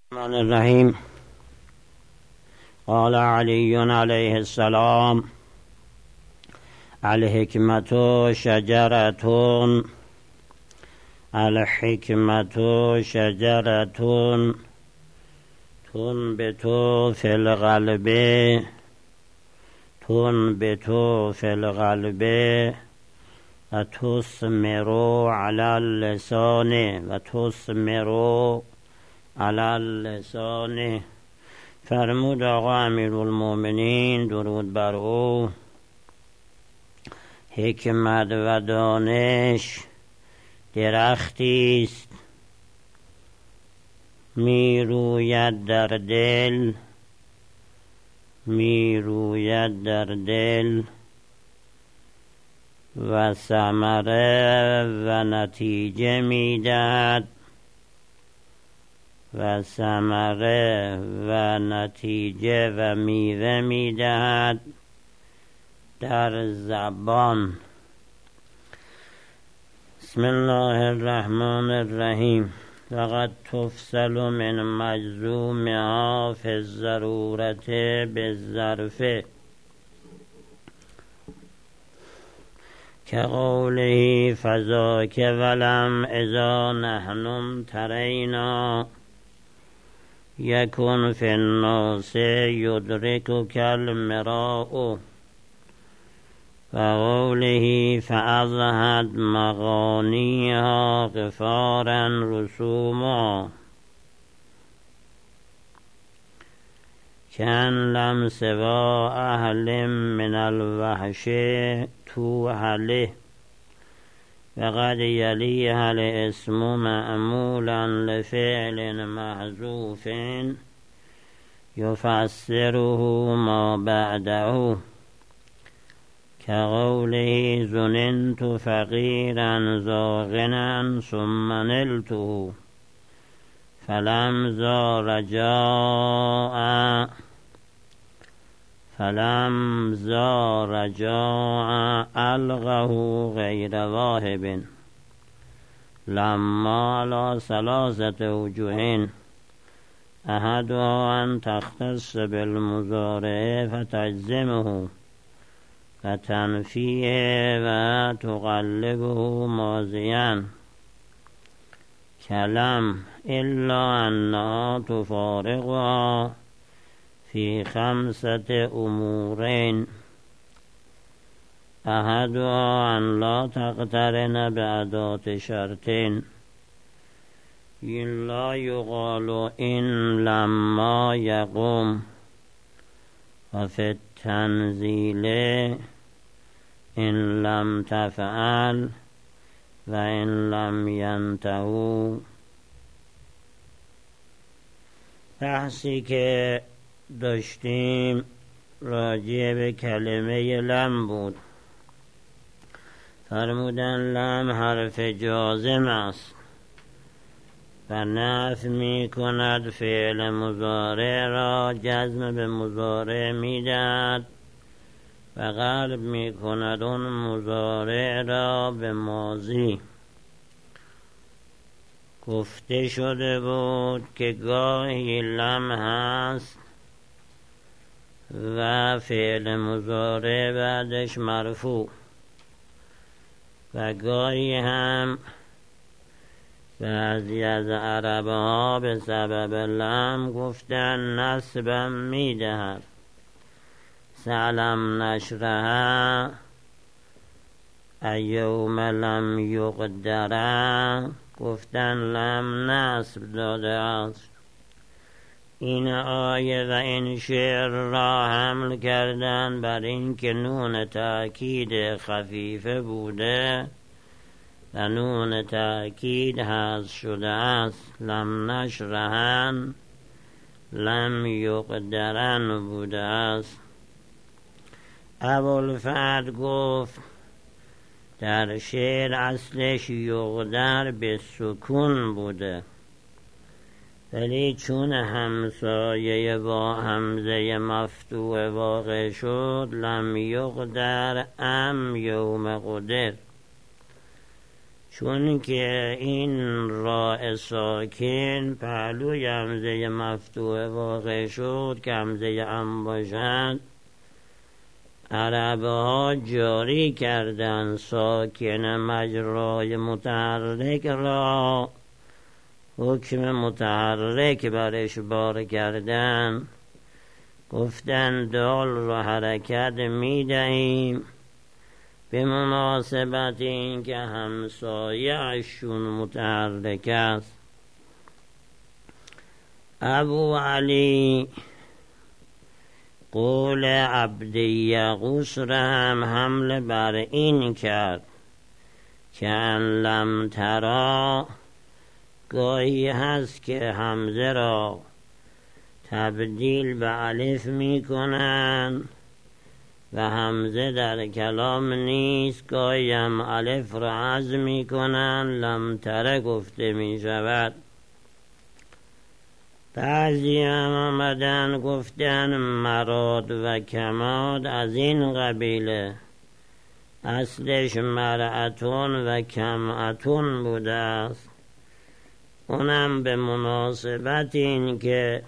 الرحمن الرحیم. قال علی علیه السلام: الحکمت شجرة تنبت فی القلب و تثمر علی اللسان. فرمود آقا امیرالمؤمنین درود بر او: حکمت و دانش درختی است می روید در دل و ثمره و نتیجه میدهد و میوه میدهد در زبان. بسم الله الرحمن الرحیم. وقد تفصل من مجزومها فی الضرورة بالظرف كقوله فذاك ولم اذا نحن امترینا یکن فی الناس یدرکک المراء و قوله فأضحت مغانیها غفارا رسوما کان لم سوا اهل من الوحش توهله وقد یلیها الاسم معمولا لفعل محذوف یفسره ما بعده كقوله ظننت فقيرا ذا غنى ثم نلته فلم ذا رجاء ألغه غير واهب لما على ثلاثة وجوه أحدها أن تختص بالمضارع فتجزمه وتنفيه وتقلبه ماضيا كلم إلا أنها تفارقها في 5 أمور: أحدها أن لا تقترن بأداة شرط لا يقال إن لما يقوم، وفي التنزيل إن لم تفعل و إن لم ينتهوا. بحثی که داشتیم راجع به کلمه لم بود. فرمودن لم حرف جازم است و نفی می کند فعل مضارع را، جزم به مضارع می دهد و قلب می کند اون مضارع را به ماضی. گفته شده بود که گاهی لم هست و فعل مضارع بعدش مرفوع و گاهی هم بعضی از عربها به سبب لم گفتن نصبم میدهد. سلم نشرها ایوم لم یقدره گفتن لم نصب داده است. این آیه و این شعر را حمل کردن بر این که نون تأکید خفیفه بوده و نون تأکید حذف شده است. لم نشرهن لم یقدرن بوده است. ابوالفتح گفت در شعر اصلش یقدر به سکون بوده، ولی چون همسایه با همزه مفتوح واقع شد لم یقدر ام یوم قدر چون که این راء ساکن پهلوی همزه مفتوح واقع شد که همزه ام باشد، عربها جاری کردن ساکن مجرای متحرک را حکم متحرک برش بار کردن. گفتن دال را حرکت می دهیم به مناسبت این که همسایه اشون متحرک است. ابو علی قول عبد یغوث را هم حمل بر این کرد که ان لم ترا گاهی هست که همزه را تبدیل به الف می کنن و همزه در کلام نیست، گاهی هم الف را حذف می کنن، لم تره گفته می شود. بعضی هم آمدن گفتن مراد و کماد از این قبیله، اصلش مرعتون و کمعتون بوده است. اونم به مناسبت این که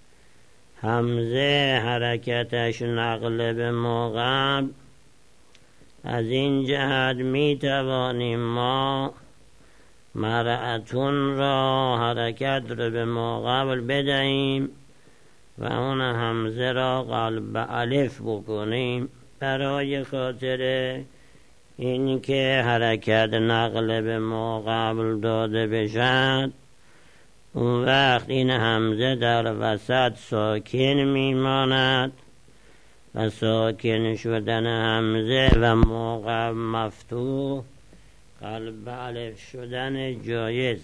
همزه حرکتش نقل به ما قبل، از این جهت می توانیم ما مرعتون را حرکت رو به ما قبل بدهیم و اون همزه را قلب الف بکنیم، برای خاطر این که حرکت نقل به ما قبل داده بشد. اون وقت این همزه در وسط ساکن میماند و ساکن شدن همزه و موقع مفتوح قلب الف شدن جایز.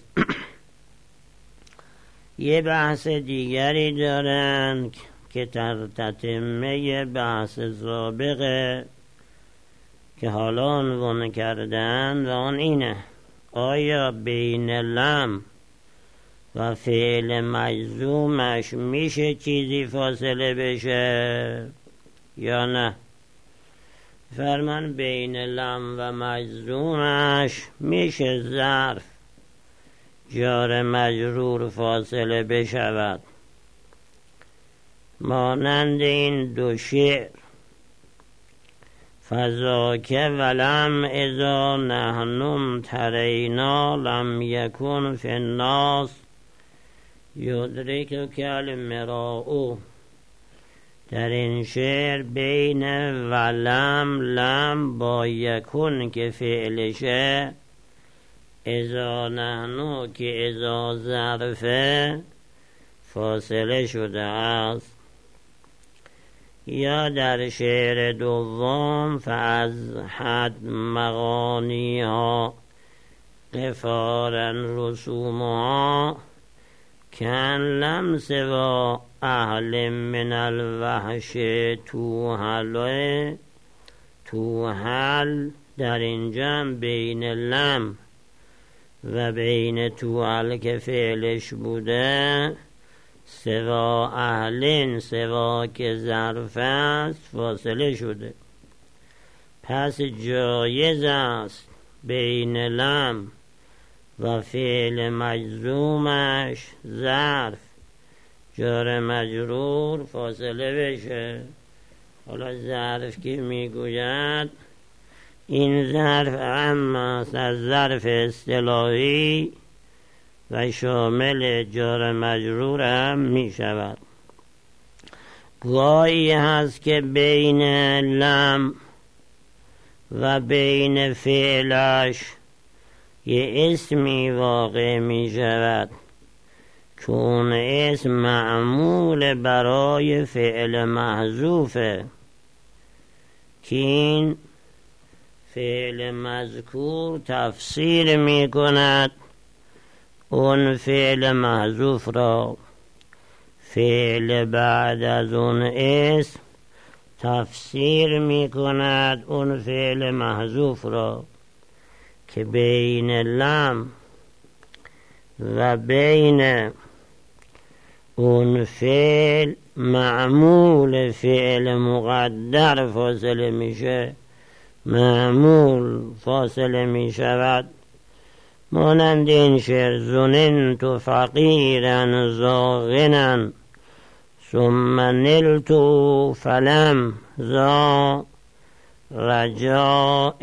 یه بحث دیگری دارن که تتمه بحث سابقه که حالا عنوان کردن و آن اینه: آیا بین لم و فعل مجزومش میشه چیزی فاصله بشه یا نه؟ فرمان بین لم و مجزومش میشه ظرف جار مجرور فاصله بشود، مانند این دو شعر: فذاک ولم اذا نحن ترینا لم یکن فی الناس یدرک کالمراء. در این شعر بین ولم لم با یکن که فعلشه، اذا نحنو که اذا ظرفه فاصله شده است. یا در شعر دوم: فاز حد مغانیها غفارا رسومها کن لم سوا اهل من الوحش توحل. در اینجا بین لم و بین توحل که فعلش بوده، سوا اهلین سوا که ظرف است فاصله شده. پس جایز است بین لم و فعل مجزومش ظرف جار مجرور فاصله بشه. حالا ظرف که میگوید این ظرف اما از ظرف اصطلاحی و شامل جار مجرور هم می شود. گاهی هست که بین لم و بین فعلش یه اسمی واقع می شود که اون اسم معمول برای فعل محذوفه که این فعل مذکور تفسیر می کند اون فعل محذوف را. فعل بعد از اون اسم تفسیر می کند اون فعل محذوف را، که بین لم و بین اون فعل معمول فعل مقدر فاصله میشه، معمول فاصله می شود مانند این شعر: ظننت فقیرا ذا ثم نلت فلم ذا رجاء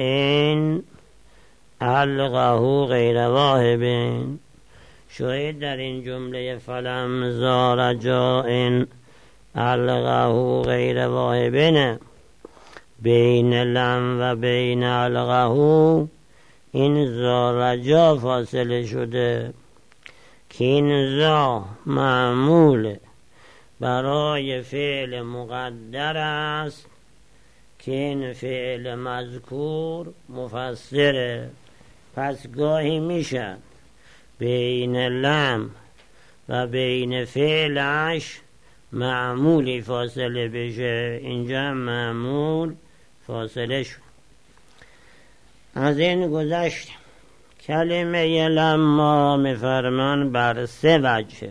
القه غیر واهب. شاید در این جمله فلم ذا رجاء القه غیر واهب نه، بین لم و بین القه این ذا رجا فاصله شده که این ذا معمول برای فعل مقدر است که این فعل مذکور مفسره. پس گاهی میشد بین لم و بین فعلش معمولی فاصله بشه، اینجا معمول فاصله شد. از این گذشت کلمه لما میفرمان بر 3 وجه.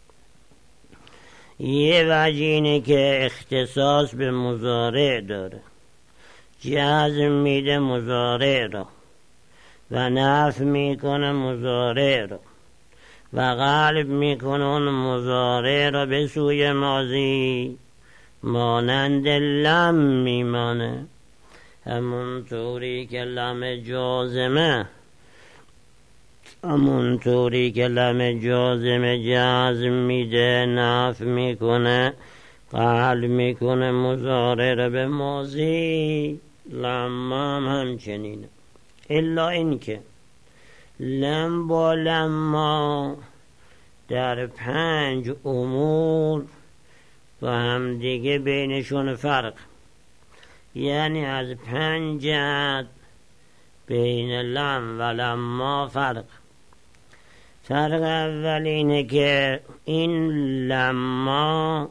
یه وجه اینه که اختصاص به مضارع داره، جزم میده مضارع را و نفی میکنه مضارع را و قلب میکنه اون مضارع را به سوی ماضی، مانند لم میمانه. همون طوری که لم جازمه جزم میده، نفی میکنه، قلب میکنه مضارع را به ماضی، لما همچنینه. الا این که لم با لما در 5 امور و هم دیگه بینشون فرق، یعنی از 5 جهت بین لم و لما فرق اول اینه که این لما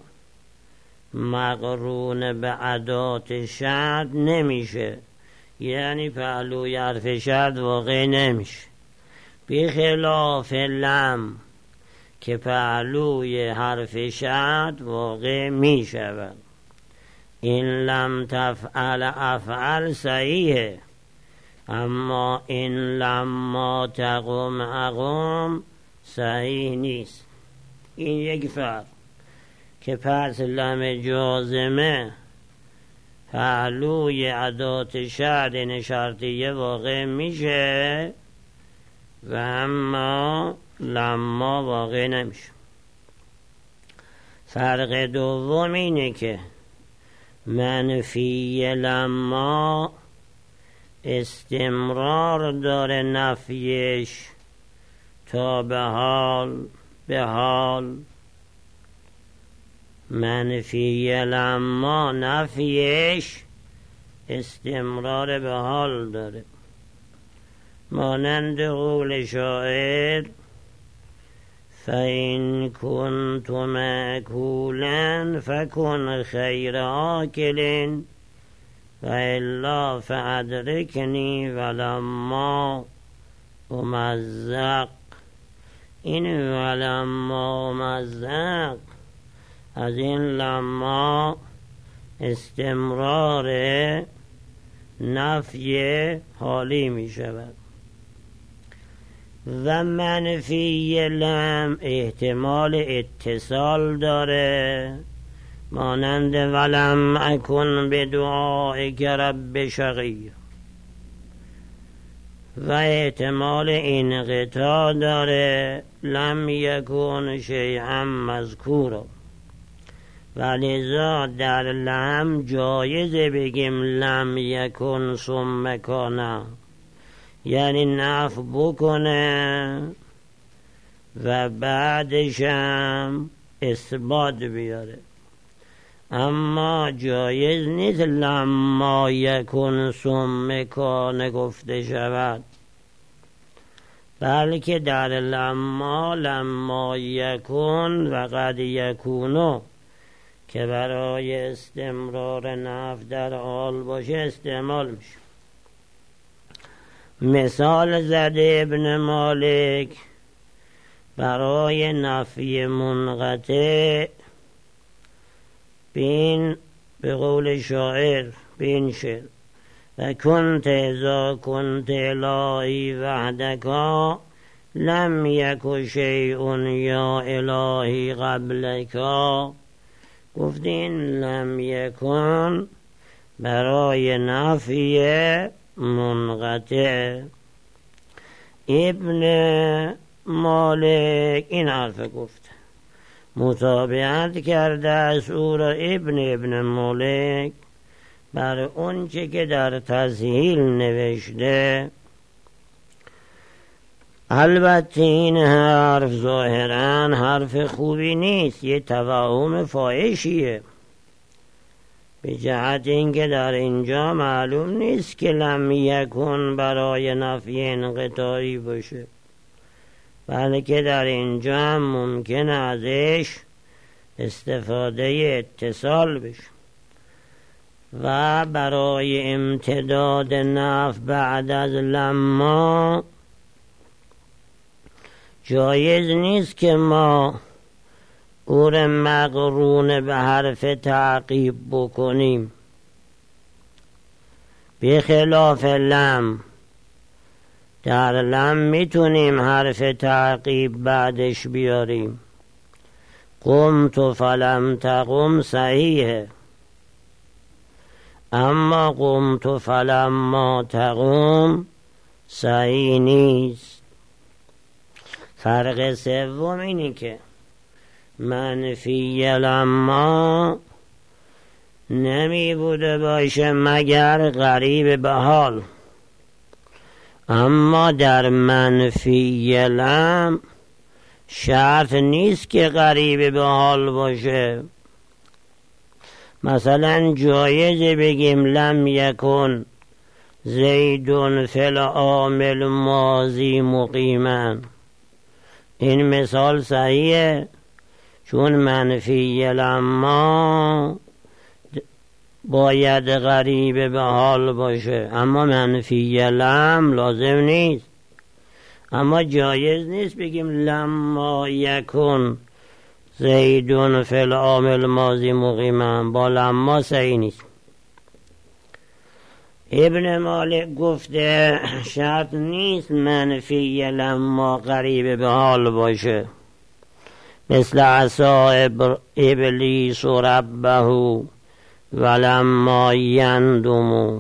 مقرون به ادات شرط نمیشه، یعنی پهلوی حرف شرط واقع نمیشه، بخلاف لم که پهلوی حرف شرط واقع میشود. این لم تفعل افعل صحیحه، اما این لما تقوم اقوم صحیح نیست. این یک فرق که پس لم جازمه پهلوی ادات شرط شرطیه واقع میشه و اما لما واقع نمیشه. فرق دوم اینه که منفی لما استمرار داره نفیش تا به حال منفی لما نفیش استمرار به حال داره، مانند قول شاعر فَإِن كُنتُ مَأْكُولًا فَكُنْ خَيْرَ آكِلٍ وَإِلَّا فَأَدْرِكْنِي وَلَمَّا أُمَزَّقْ. این ولما أُمَزَّقْ از این لما استمرار نفی حالی می شود. و منفی لم احتمال اتصال داره، مانند ولم اکن بدعائک رب شقی، و احتمال انقطاع داره، لم یکن شیئا مذکورا. ولذا در لم جایزه بگیم لم یکن ثم کان، یعنی نفی بکنه و بعدش هم اثبات بیاره. اما جایز نیست لما یکن ثم کان گفته شود، بلکه در لما یکن و قد یکونو که برای استمرار نفی در حال باشه استعمال میشه. مثال زده ابن مالک برای نفی منقطع بین به قول شاعر بین شعر و کنت اذا کنت الهی وحدکا لم یک شیء یا الهی قبلکا، گفتین لم یکن برای نفی منقطع. ابن مالک این حرف گفت، متابعت کرده از او را ابن مالک بر اون چه که در تسهیل نوشته. البته این حرف ظاهرا حرف خوبی نیست، یه توهم فاحشیه، به جهت اینکه در اینجا معلوم نیست که لم یکن برای نفی انقطاعی باشه، بلکه در اینجا هم ممکن ازش استفاده اتصال بشه و برای امتداد نفی بعد از لما جایز نیست که ما او را مقرون به حرف تعقیب بکنیم، به خلاف لم. در لم میتونیم حرف تعقیب بعدش بیاریم. قمت فلم تقم صحیحه، اما قمت فلما تقم صحیح نیست. فرق سوم اینی که منفی لما نمی بوده باشه مگر قریب به حال، اما در منفی لم شرط نیست که قریب به حال باشه. مثلا جایز بگیم لم یکن زیدون فی العام ماضی مقیما، این مثال صحیحه چون منفی لما باید قریب به حال باشه، اما منفی لم لازم نیست. اما جایز نیست بگیم لما یکن زیدون فی العام الماضی مقیما، با لما صحیح نیست. ابن مالک گفته شرط نیست منفی لما قریب به حال باشه، مثل عصا ابلیس ربه ولما یندمو،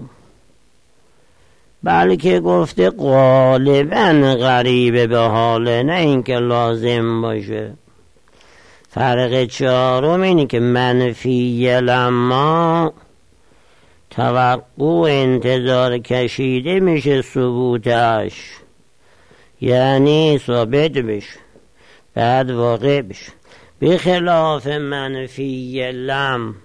بلکه گفته غالبا قریب به حاله، نه اینکه لازم باشه. فرق چهارم اینه که منفی لما توقع انتظار کشیده میشه ثبوتش، یعنی ثابت بشه بعد واقع بشه، به خلاف منفی لم.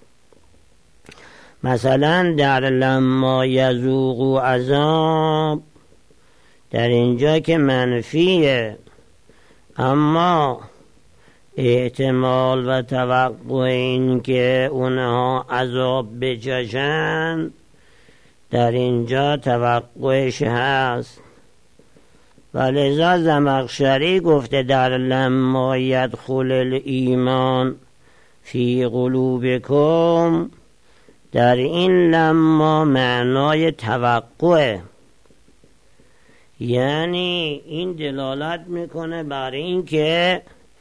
مثلا در لما یذوقوا عذاب، در اینجا که منفیه اما احتمال و توقع این که اونها عذاب بچشن در اینجا توقعش هست. ولذا زمخشری گفته در لما یدخل الایمان فی قلوبکم، در این لما معنای توقعه، یعنی این دلالت میکنه بر این که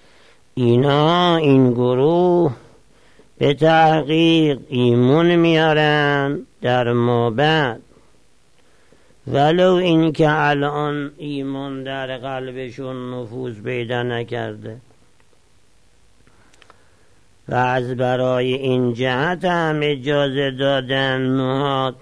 این گروه به تحقیق ایمان میارن در ما بعد، ولو این که الان ایمان در قلبشون نفوذ پیدا نکرده. و از برای این جهت هم اجازه دادن نهاد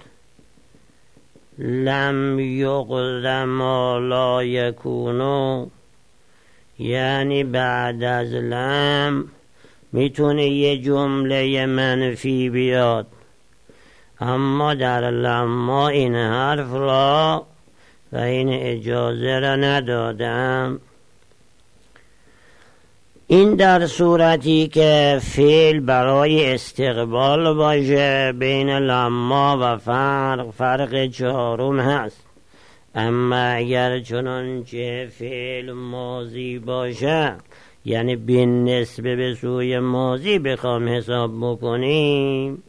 لم یقدم ما لا یکونو، یعنی بعد از لم میتونه یه جمله منفی بیاد، اما در لما این حرف را و این اجازه را ندادم. این در صورتی که فعل برای استقبال باشه. بین لما و فرق چهارم هست. اما اگر چنانچه فعل ماضی باشه، یعنی بالنسبه به سوی ماضی بخوام حساب بکنیم،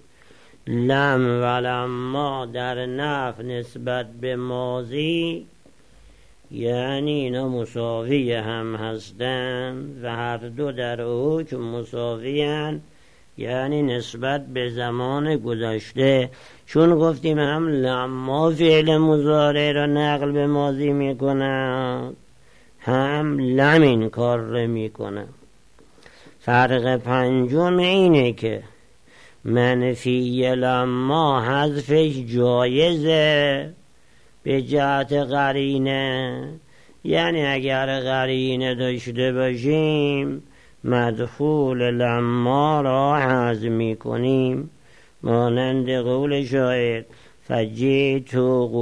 لم و لما در نفی نسبت به ماضی یعنی اینا مساوی هم هستند و هر دو در حکم مساوی هستند، یعنی نسبت به زمان گذشته. چون گفتیم هم لما فعل مضارع را نقل به ماضی میکنند، هم لم این کار را میکنند. فرق پنجم اینه که منفی لما حذفش جایزه به جهت قرینه، یعنی اگر قرینه داشته باشیم مدخول لما را حذف میکنیم، مانند قول شاعر فجئت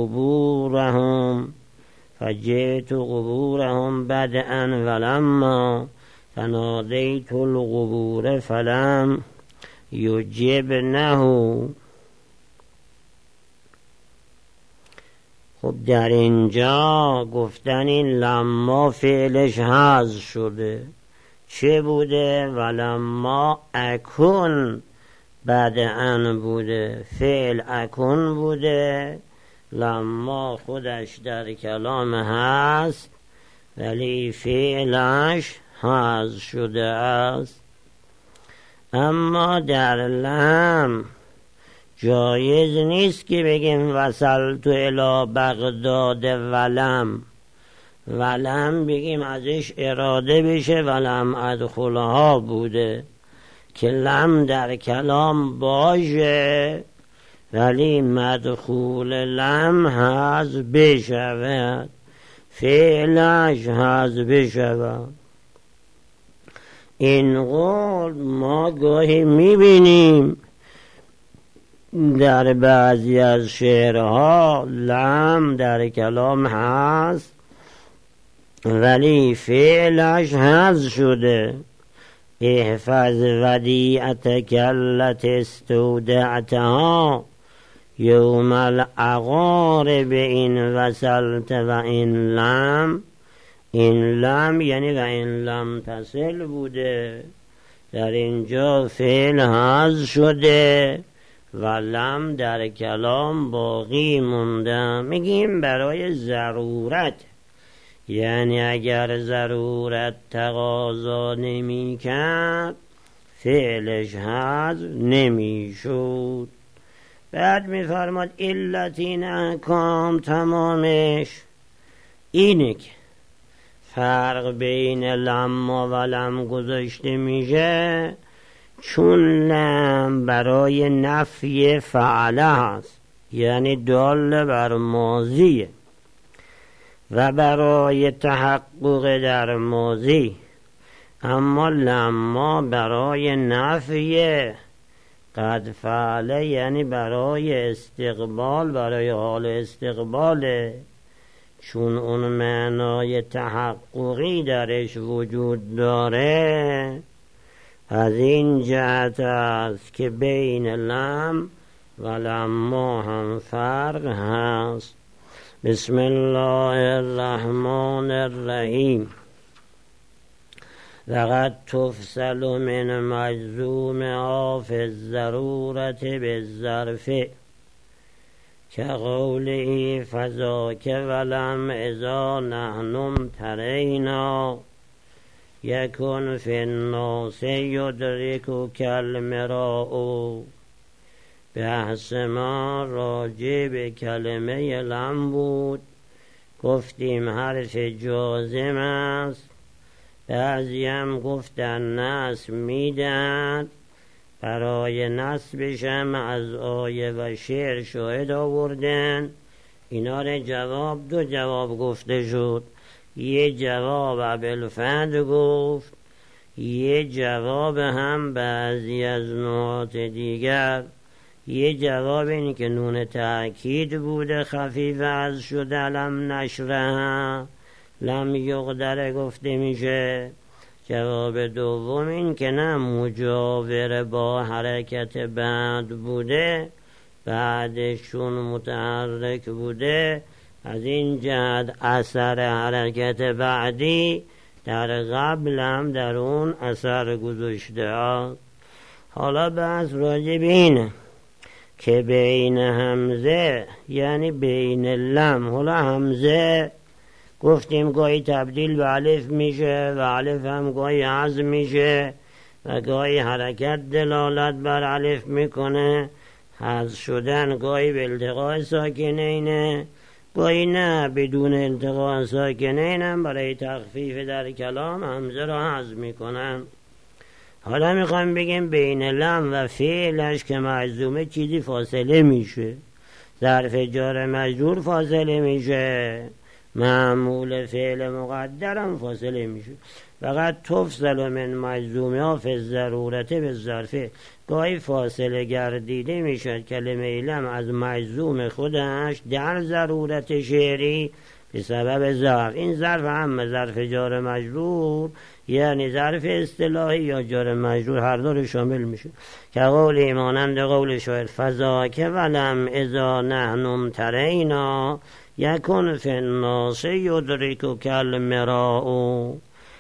قبورهم بدءا ولما فنادیت القبور فلم یجبنه. خب در اینجا گفتن این لما فعلش حذف شده، چه بوده؟ ولما اکن بدءا بوده، فعل اکن بوده، لما خودش در کلام هست ولی فعلش حذف شده است. اما در لم جایز نیست که بگیم وصلت الی بغداد ولم بگیم ازش اراده بشه ولم ادخلها بوده، که لم در کلام باشه ولی مدخول لم حذف بشود، فعلش حذف بشود. این قول ما گاهی میبینیم در بعضی از شعرها لم در کلام هست ولی فعلش حذف شده. احفظ ودیعتک التی استودعتها یوم العقارب این وصلت و این لم. این لم یعنی و این لم تصل بوده، در اینجا فعل حذف شده و لم در کلام باقی مونده. میگیم برای ضرورت، یعنی اگر ضرورت تقاضا نمی کرد فعلش حذف نمی شد. بعد میفرماد علت این احکام تمامش اینه که فرق بین لما و لم گذاشته میشه چون لم برای نفی فعله هست، یعنی دال بر ماضیه، و برای تحقق در ماضی. اما لما برای نفی قد فعله، یعنی برای استقبال، برای حال استقباله، چون اون معنای تحققی درش وجود داره. از این جهت است که بین لم و لما هم فرق هست. بسم الله الرحمن الرحیم. لقد تفصل من مجزوم آف الضرورت بالظرف که قوله فذاک ولم اذا نحنم ترینا یکن فی الناس یدرک کالمراء. بحث ما راجع به کلمه لم بود. گفتیم حرف جازم است، بعضی هم گفتن نصب میدن، برای نصبش هم از آیه و شعر شاهد آوردن. اینا را جواب دو جواب گفته شد، یه جواب ابوالفضل گفت، یه جواب هم بعضی از نحات دیگر. یه جواب اینی که نون تأکید بوده خفیف از شده لم نشره لم یقدر گفته میشه. جواب دوم این که نه مجاور با حرکت بعد بوده، بعدشون متحرک بوده، از این جهت اثر حرکت بعدی در قبل هم در اون اثر گذاشته. حالا بحث راجع به اینه که بین همزه یعنی بین لم، حالا همزه گفتیم گاهی تبدیل به الف میشه و الف هم گاهی حذف میشه و گاهی حرکت دلالت بر الف میکنه. حذف شدن گاهی به التقاء ساکنینه، گاهی نه بدون التقاء ساکنین هم برای تخفیف در کلام همزه را حذف میکنن. حالا میخوایم بگیم بین لم و فعلش که مجزومه چیزی فاصله میشه، ظرف جار مجرور فاصله میشه، معمول فعل مقدرم فاصله میشه. فقط تفصل من مجزومه ها فی ضرورته به ظرفه. گاهی فاصله گردیده میشد کلمه لم از مجزوم خودش در ضرورت شعری به سبب ظرف. این ظرف هم ظرف جار مجرور یعنی ظرف اصطلاحی یا جار مجرور هر دو رو شامل میشه. که قول مانند قول شاعر فذاک ولم اذا نحن امترینا یکن فی الناس یدرک کالمراء.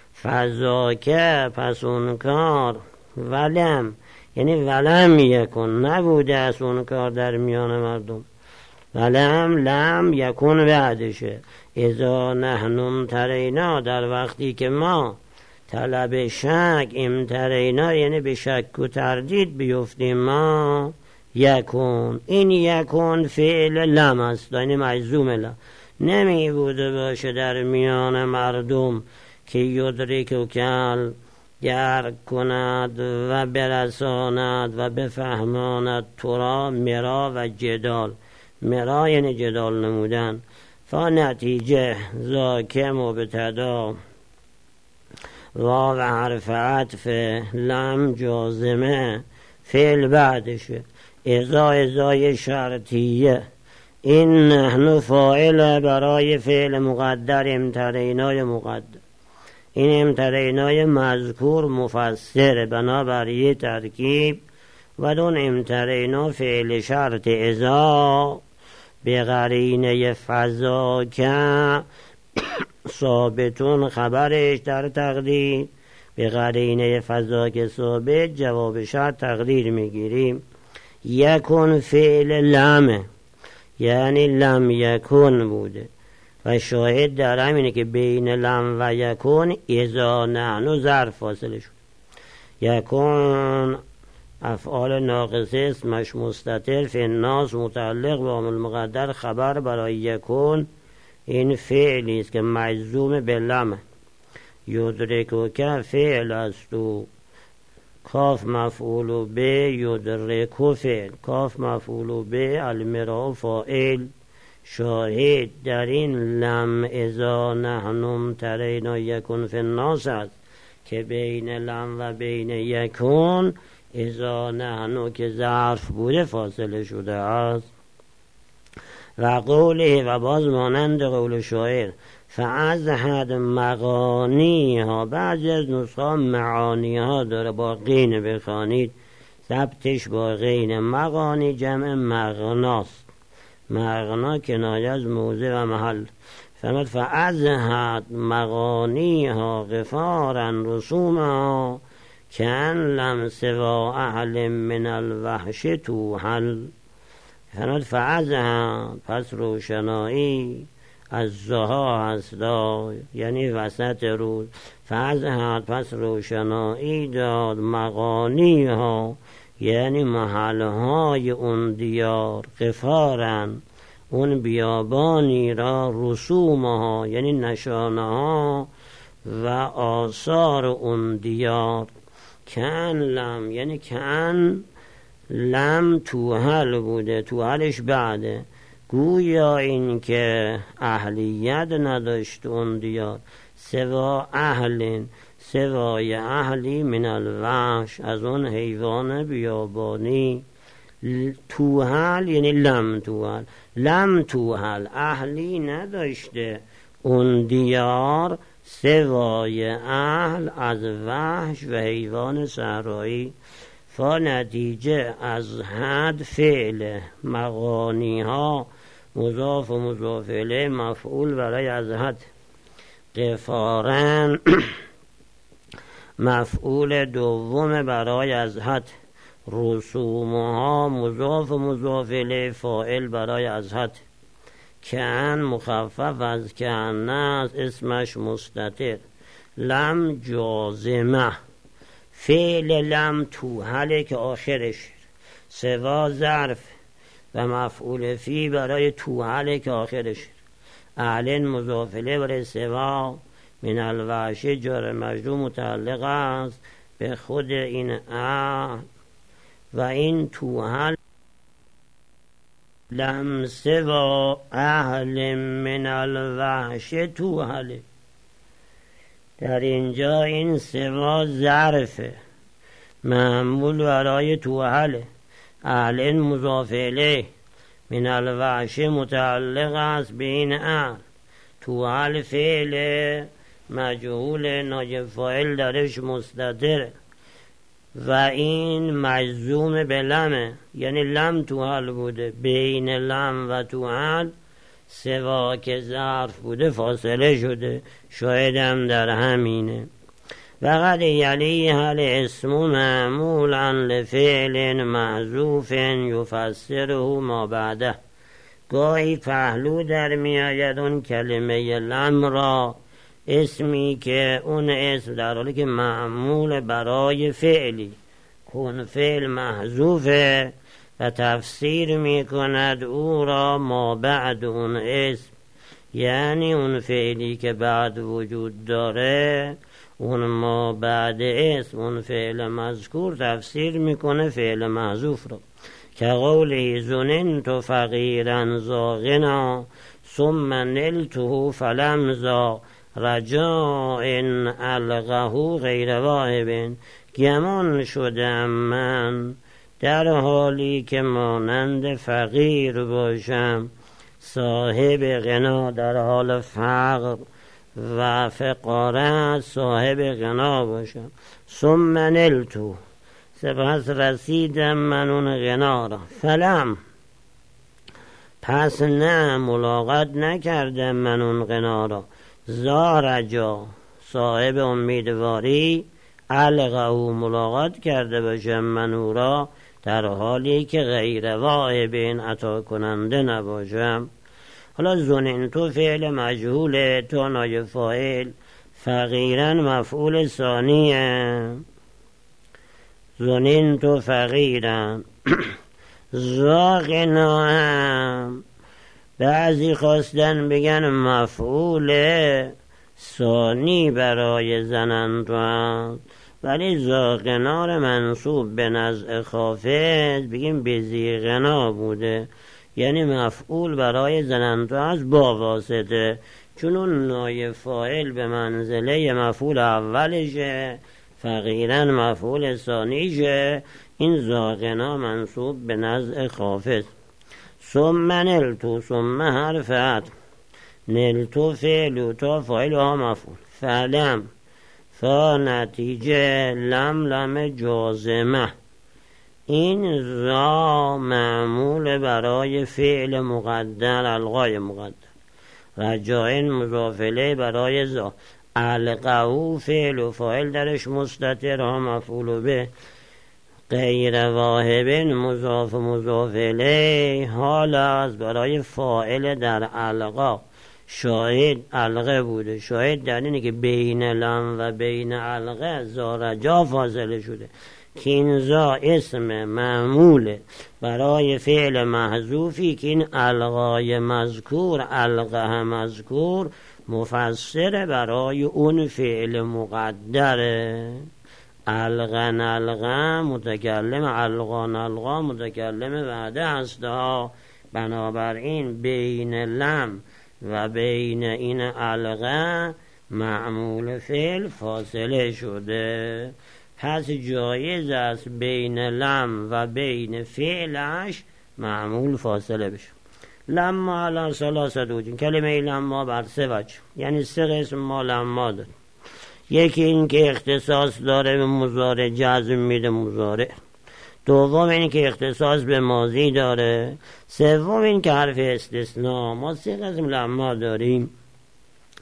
فذاکه پس اون کار، ولم یعنی ولم یکن نبوده از اون کار در میان مردم، ولم لم یکن بعدشه. اذا نحن امترینا در وقتی که ما طلب شک امترینا یعنی به شک و تردید بیفتیم ما یکن. این یکن فعل لم است یعنی مجزوم لم. نمی بوده باشه در میان مردم که یدرک و کل درک کند و برساند و بفهماند تو را مرا و جدال. مرا یعنی جدال نمودن. فنتیجه ذاکه مبتدا واو حرف عطف لم جازمه فعل بعدشه. ازای شرطیه. این نحن فاعل برای فعل مقدر امترینای مقدر. این امترینای مذکور مفسر بنابر یه ترکیب و دون امترینا فعل شرط ازا به قرینه فذاکه ثابتون خبرش در تقدیر به قرینه فذاکه ثابت جواب شرط تقدیر میگیریم. یکن فعل لمه یعنی لم یکن بوده و شاهد در همینه که بین لم و یکن اذا نحن ظرف فاصله شد. یکن افعال ناقصه اسمش مستتر فی الناس متعلق به عامل مقدر خبر برای یکن. این فعلی است که مجزوم به لم. یدرکو که فعل است و کاف مفعول به یدرکو فعل، کاف مفعول به المرا فاعل. شاهد در این لم اذا نحن امترینا یکن فی الناس است که بین لم و بین یکن اذا نحن که ظرف بوده فاصله شده است. و قوله و باز مانند قول شاعر فازهد مغانی ها. بعضی از نسخه معانی ها داره با غین بخوانید، ضبطش با غین. مغانی جمع مغناست، مغنا کنایه از موضع و محل. فرمود فازهد مغانی ها غفارا رسومها کن لم سوا اهل من الوحش توحل. فرمود فازهد پس روشنایی از زها هستا یعنی وسط روز. فازهد پس روشنایی داد مغانی ها یعنی محلهای اون دیار، غفارن اون بیابانی را، رسومها یعنی نشانه ها و آثار اون دیار. کن لم یعنی کن لم توحل بوده، توحلش بعده. گویا این که اهلیت نداشت اون دیار، سوا اهلین سوای اهلی من الوحش از اون حیوان بیابانی. توحل یعنی لم توحل، لم توحل اهلی نداشته اون دیار سوای اهل از وحش و حیوان صحرایی. نتیجه از حد فعل مغانی ها مضاف و مضاف الیه مفعول برای از حد. غفارن مفعول دوم برای از حد. رسومها مضاف و مضاف الیه فاعل برای از حد. کن مخفف از کن است، اسمش مستتر. لم جازمه، فعل لم تو حله که آخرش سوا ظرف و مفعول فی برای تو حله که آخرش اعلن مضافله برای سوا. من الوحش جار مجرور متعلق است به خود این اهل و این تو حل. لم سوا اهل من الوحش تو حله، در اینجا این سوا ظرفه معمول برای تو حله. اهل مضاف الیه، من الوحش متعلق است به این اهل. تو حل فعل مجهول نایب فاعل درش مستتره و این مجزوم به لمه، یعنی لم تو حل بوده. بین لم و تو حل سوا که ظرف بوده فاصله شده، شایدم در همینه. وقد یلی حل اسم معمولا لفعل محذوف یفسره ما بعده. گاهی پهلو در میآید اون کلمه لم را، اسمی که اون اسم در حالی که معمول برای فعلی کن فعل محذوفه و تفسیر می کند او را ما بعد اون اسم، یعنی اون فعلی که بعد وجود داره اون ما بعد اسم اون فعل مذکور تفسیر میکنه فعل محذوف رو. که قوله ظننت فقیرا ذا غنا ثم نلته فلم ذا رجاء القه غیر واهب. گمان شدم من در حالی که مانند فقیر باشم، صاحب غنا در حال فقر و فقارت صاحب غنا باشم. ثم نلتو، سپس رسیدم من اون غنا را. فلم، پس نه ملاقات نکردم من اون غنا را. ذا رجا، صاحب امیدواری، القه، ملاقات کرده باشم من او را در حالی که غیر واهب عطا کننده نباشم. حالا ظننتو فعل مجهول، تو نایب فاعل، فقیرا مفعول ثانیه. ظننتو فقیرا ذا غنا هم بعضی خواستن بگن مفعول ثانی برای ظننتو هم، ولی ذا غنا رو منصوب به نزع خافض بگیم به ذی غنا بوده، یعنی مفعول برای ظننتو از با واسطه، چون اون نایب فاعل به منزله مفعول اولشه، فقیرا مفعول ثانیشه، این ذا غنا منصوب به نزع خافض. ثم نلتو، ثم حرفت، نلتو فعل تا فاعل ها مفعول، فلم فا نتیجه، لم جازمه. این ذا معمول برای فعل مقدر، الغای مقدر. رجاء مضاف الیه برای ذا. القه فعل و فاعل درش مستتر ها مفعول به. غیر واهب مضاف الیه حال از برای فاعل در القا. شاهد القه بوده، شاهد در اینه که بین لم و بین القه ذا رجا فاصله شده که این ذا اسم معمول برای فعل محذوفی که این القای مذکور، القه مذکور مفسر برای اون فعل مقدره. القن القه متکلم، القان القا متکلم وعده هست ها. بنابراین بین لم و بین این القه معمول فعل فاصله شده، پس جایز است بین لم و بین فعلش معمول فاصله بشه. لما علی ثلاثه وجه، کلمه لما بر سه وجه، یعنی سه قسم ما لما داره. یکی این که اختصاص داره به مضارع، جزم میده مضارع. دوم این که اختصاص به ماضی داره. سوم این که حرف استثناء. ما سه قسم لما داریم.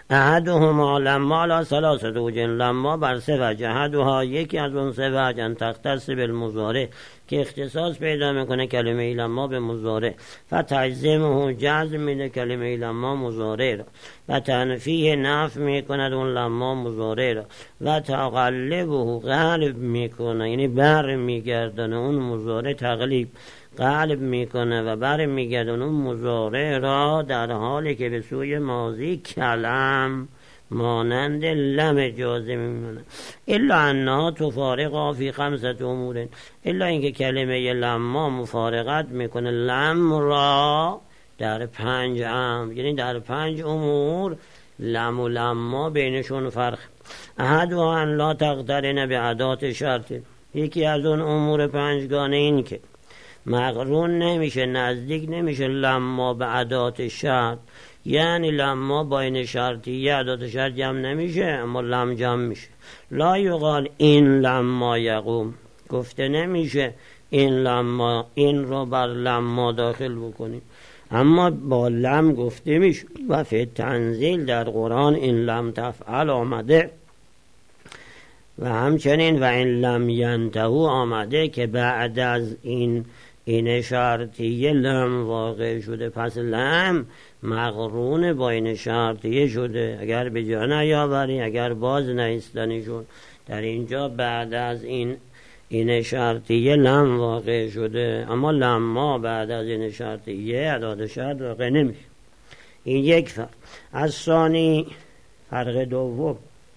احدهما لما لا ثلاثه وجه، لما بر سه وجه، احدها یکی از اون سه وجه، ان تختص بالمضارع که اختصاص پیدا میکنه کلمه لما به مضارع، فتجزمه جزم میده کلمه لما مضارع را، و تنفیه نفی میکند اون لما مضارع را، و تقلبه قلب میکنه، یعنی بر میگردانه اون مضارع، تقلیب قلب میکنه و بر میگردانه اون مضارع را در حالی که به سوی ماضی کلم مانند لم جازم میمونه. الا انها تفارق فی خمسه امور، الا اینکه کلمه لما مفارقت میکنه لم را در 5 امر، یعنی در 5 امور لم و لما بینشون فرق. احد و ان لا تقترن به ادات شرط، یکی از اون امور 5 گانه این که مقرون نمیشه، نزدیک نمیشه لما به ادات شرط، یعنی لما با این شرطیه ادات شرط جمع نمیشه اما لم جمع میشه. لا یقال این لما یقوم، گفته نمیشه این لما، این رو بر لما داخل بکنیم، اما با لم گفته میشه. و فی تنزیل در قرآن این لم تفعل آمده و همچنین و این لم ینتهو آمده که بعد از این شرطیه لم واقع شده، پس لم مقرون با این شرطیه شده، اگر به جا نیاوری، اگر باز نیستنی شد، در اینجا بعد از این شرطیه لم واقع شده، اما لما بعد از این شرطیه ادات شرط واقع نمیشه. این یک فرق. از ثانی فرق دوم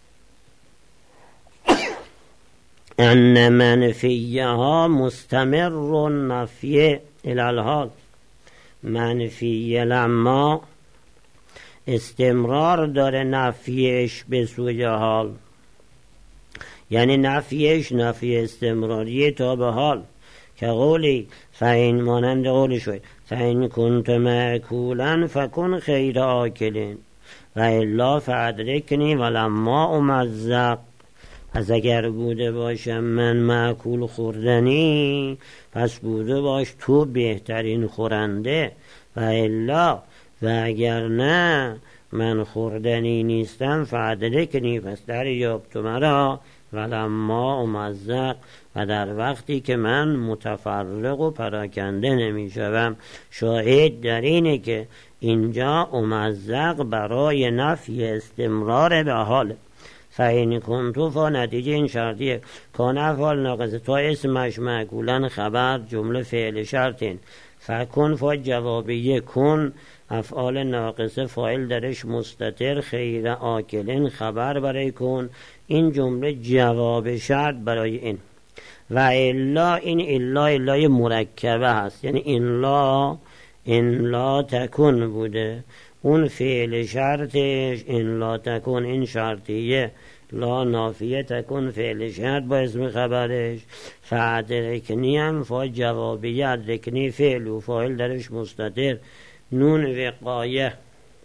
ان منفیه ها مستمر نفیه الالحال، منفیه لما استمرار داره نفیش به سوی حال، یعنی نفیش نفی استمراریه تا به حال، که قولی فین مانند قولی شوی فین کنت معکولا فکن خیر آکلین و الا فادرکنی ولما امزق، پس اگر بوده باشم من معکول خوردنی پس بوده باش تو بهترین خورنده، و الا و اگر نه من خوردنی نیستم فادرکنی پس دریاب تو مرا، ولما امزق و در وقتی که من متفرق و پراکنده نمی شوم. شاهد در اینه که اینجا امزق برای نفی استمرار به حال، فین کنتو فا نتیجه این شرطیه، کان افعال ناقصه تا اسمش معکولن خبر جمله فعل شرطین، فکن فا جوابیه، کن افعال ناقصه فاعل درش مستتر، خیر آکلین خبر برای کن، این جمله جواب شرط برای این. و الا، این الا مرکبه هست، یعنی این لا تکن بوده، اون فعل شرطش این لا تکن، این شرطیه، لا نافیه تکن فعل شرط با اسم خبرش، فادرکنی هم فا جوابیه، ادرکنی فعل و فاعل درش مستتر، نون وقایه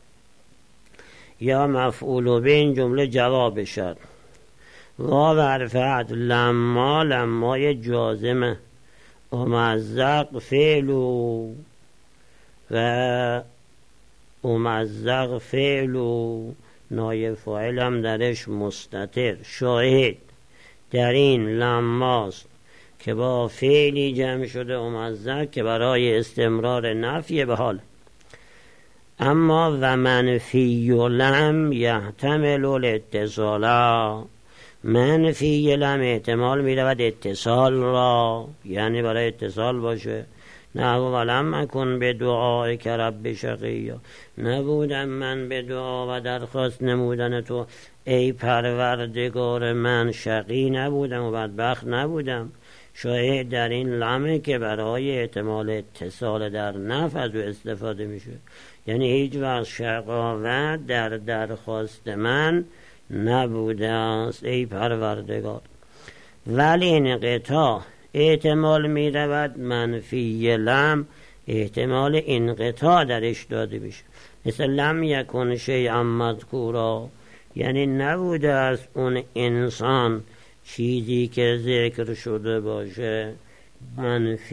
یا مفعول به، این جمله جواب شرط. واو حرف عطف، لمای جازمه، امزق فعل و امزق فعل و نایب فاعل هم درش مستتر. شاهد در این لماست که با فعلی جمع شده امزق که برای استمرار نفی به حال. اما و منفی لم یحتمل الاتصالا، منفی لم احتمال می رود اتصال را، یعنی برای اتصال باشه. نه ولم اکن به دعای که رب شقیا، نبودم من به دعا و درخواست نمودن تو ای پروردگار من شقی نبودم و بدبخت نبودم. شاید در این لمه که برای احتمال اتصال در نفع از او استفاده میشه، یعنی هیچ وقت شقاوت در درخواست من نبوده است ای پروردگار. ولی این قطاع احتمال می رود منفی لم احتمال انقطاع درش داده بشه، مثل لم یکن شیئا مذکورا، یعنی نبوده از اون انسان چیزی که ذکر شده باشه.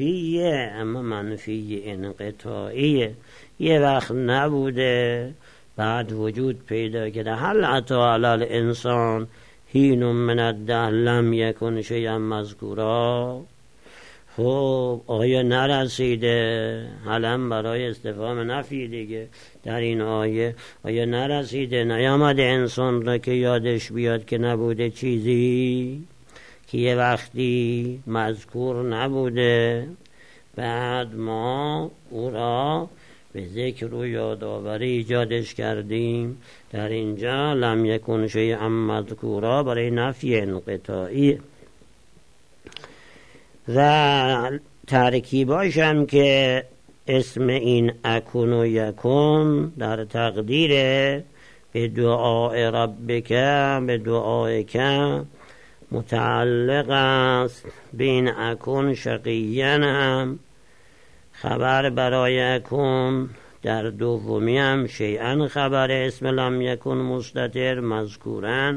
منفیه اما منفی انقطاعیه، یه وقت نبوده بعد وجود پیدا کرده. هل اتی علی الانسان حین من الدهر لم یکن شیئا مذکورا. خب آیا نرسیده؟ حالا برای استفهام نفی دیگه در این آیه. آیا نرسیده، نیامده انسان را که یادش بیاد که نبوده چیزی که یه وقتی مذکور نبوده، بعد ما او را به ذکر و یادآوری ایجادش کردیم. در اینجا لم یکن شیئا مذکورا برای نفی انقطاعی. و ترکیباش هم که اسم این اکن و یکن در تقدیر به دعای ربک به دعایک متعلق است. به این اکن شقیًا هم خبر برای اکن، در دومی هم شیئا خبر اسم لم یکن مستتر مذکورن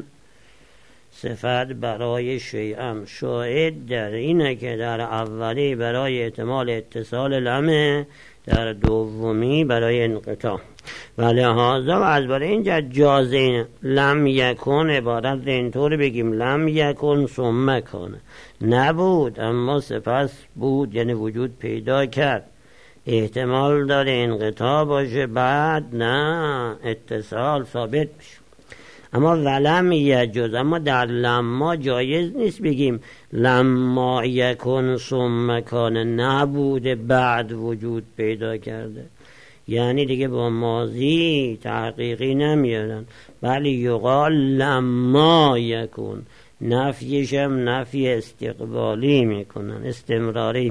صفت برای شیئا. شاهد در اینه که در اولی برای احتمال اتصال لمه، در دومی برای انقطاع. و لحاظا و از برای اینجا جازین لم یکن عبارت اینطور بگیم لم یکن ثم کان، نبود اما سپس بود، یعنی وجود پیدا کرد. احتمال داره انقطاع باشه بعد نه اتصال ثابت بشه. اما ولم یجوز، اما در لما جایز نیست بگیم لما یکن ثم کان، نبوده بعد وجود پیدا کرده. یعنی دیگه با ماضی تحقیقی نمیارن، بلی یقال لما یکن، نفیش هم نفی استقبالی میکنن، استمراری.